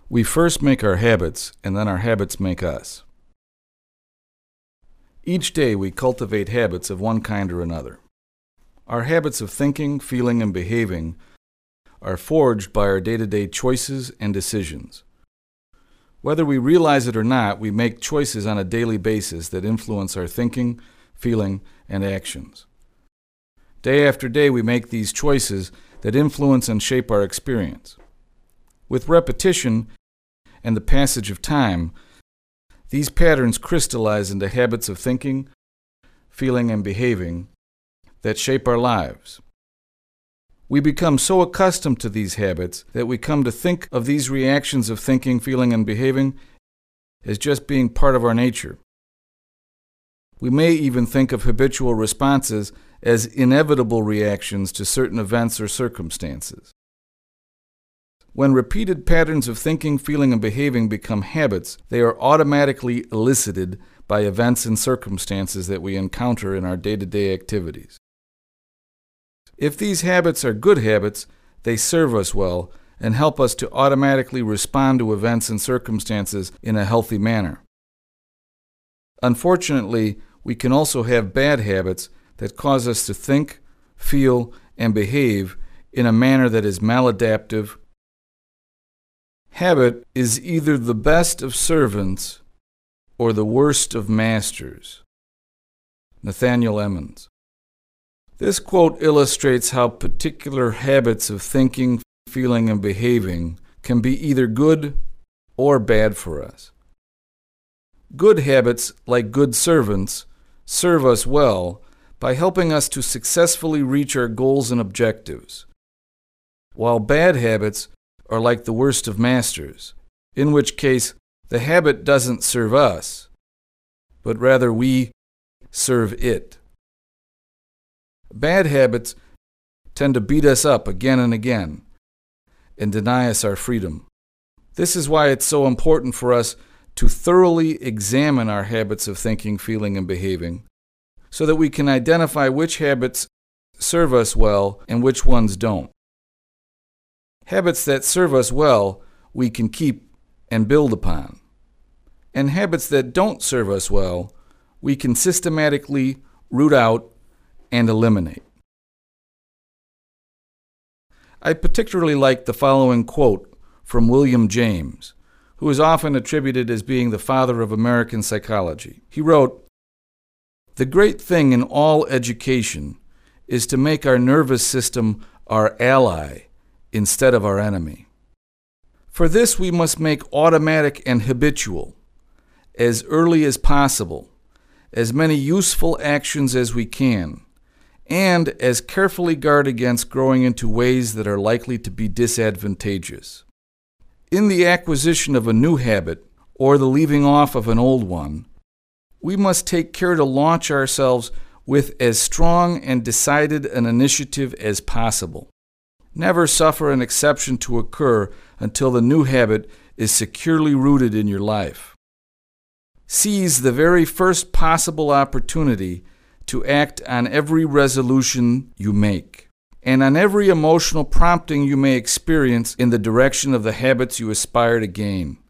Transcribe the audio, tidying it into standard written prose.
We first make our habits, and then our habits make us. Each day we cultivate habits of one kind or another. Our habits of thinking, feeling, and behaving are forged by our day-to-day choices and decisions. Whether we realize it or not, we make choices on a daily basis that influence our thinking, feeling, and actions. Day after day, we make these choices that influence and shape our experience. With repetition and the passage of time, these patterns crystallize into habits of thinking, feeling, and behaving that shape our lives. We become so accustomed to these habits that we come to think of these reactions of thinking, feeling, and behaving as just being part of our nature. We may even think of habitual responses as inevitable reactions to certain events or circumstances. When repeated patterns of thinking, feeling, and behaving become habits, they are automatically elicited by events and circumstances that we encounter in our day-to-day activities. If these habits are good habits, they serve us well and help us to automatically respond to events and circumstances in a healthy manner. Unfortunately, we can also have bad habits that cause us to think, feel, and behave in a manner that is maladaptive. Habit is either the best of servants or the worst of masters. Nathaniel Emmons. This quote illustrates how particular habits of thinking, feeling, and behaving can be either good or bad for us. Good habits, like good servants, serve us well by helping us to successfully reach our goals and objectives, while bad habits are like the worst of masters, in which case the habit doesn't serve us, but rather we serve it. Bad habits tend to beat us up again and again and deny us our freedom. This is why it's so important for us to thoroughly examine our habits of thinking, feeling, and behaving so that we can identify which habits serve us well and which ones don't. Habits that serve us well, we can keep and build upon. And habits that don't serve us well, we can systematically root out and eliminate. I particularly like the following quote from William James, who is often attributed as being the father of American psychology. He wrote, "The great thing in all education is to make our nervous system our ally instead of our enemy. For this we must make automatic and habitual, as early as possible, as many useful actions as we can, and as carefully guard against growing into ways that are likely to be disadvantageous. In the acquisition of a new habit, or the leaving off of an old one, we must take care to launch ourselves with as strong and decided an initiative as possible. Never suffer an exception to occur until the new habit is securely rooted in your life. Seize the very first possible opportunity to act on every resolution you make, and on every emotional prompting you may experience in the direction of the habits you aspire to gain.